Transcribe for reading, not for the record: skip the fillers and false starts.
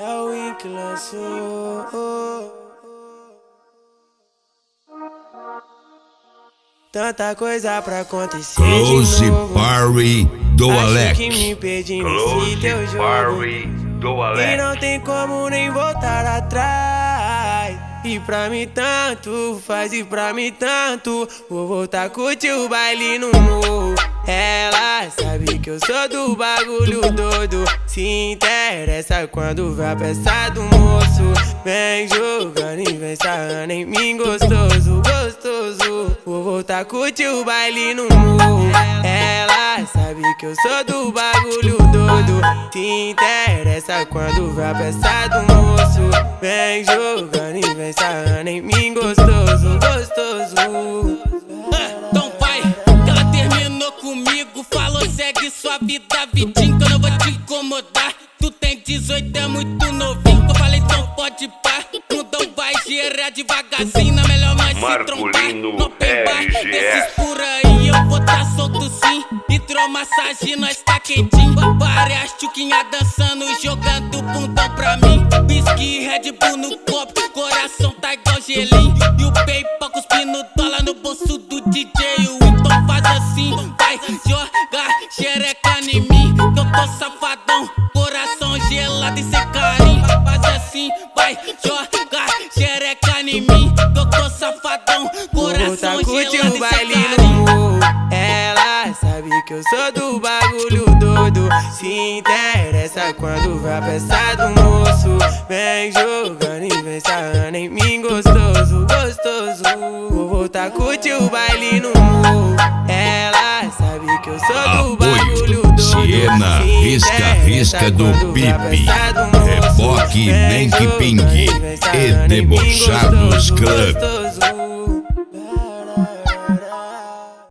É o Win que lançou. Tanta coisa pra acontecer. Close Party do Acho Alex. que me perdi nesse Close teu jogo. Party do Alex. E não tem como nem voltar atrás. E pra mim tanto faz, e pra mim tanto. Vou voltar a curtir o baile no morro. Ela sabe que eu sou do bagulho doido. Se interessa quando vê a peça do moço. Vem jogando e vem sarrando em mim gostoso, gostoso. Vou voltar a curtir o baile no morro. Ela sabe que eu sou do bagulho doido. Se interessa quando vê a peça do moço. Vem jogando e vem sarrando em mim gostoso, gostoso. Então vai, que ela terminou comigo. Falou segue sua vida, vidinho, que eu não vou te incomodar. Tu tem 18, é muito novinho. Eu falei então pode pá. Mundão vai gerar devagarzinho. Na melhor mais se trombar. No open bar, desses por aí eu vou tá solto sim. Hidromassagem, nós tá quentinho. Várias tchuquinhas dançando, jogando bundão pra mim. Whisky, Red Bull no copo, coração tá igual gelinho. E o PayPal cuspindo dólar no bolso do DJ. Então faz assim, vai jogar xereca em mim, que eu tô safadão, coração gelado e sem carinho. Faz assim, vai jogar xereca em mim, que eu tô safadão, coração gelado e sem carinho. Ela sabe que eu sou do bagulho doido. Se interessa quando vê a peça do moço. Vem jogando e vem sarrando em mim gostoso, gostoso. Vou voltar a curtir o baile no morro. Ela sabe que eu sou do bagulho doido. Siena, risca do Pipe, Reboque, nem que pingue e Debochados Club.